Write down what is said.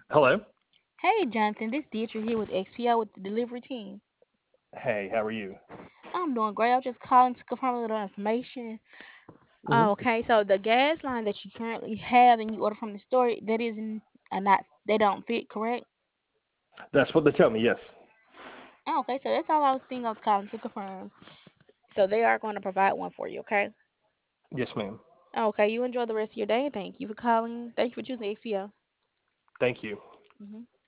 Hello. Hey, Jonathan, this Dietrich here with XPO with the delivery team. Hey, how are you? I'm doing great. I was just calling to confirm a little information. Hmm. Okay, so the gas line that you currently have and you order from the store, that isn't not they don't fit, correct? That's what they tell me. Yes. Okay, so that's all I was calling to confirm. So they are going to provide one for you, okay? Yes, ma'am. Okay, you enjoy the rest of your day. Thank you for calling. Thank you for choosing XPO. Thank you. Hmm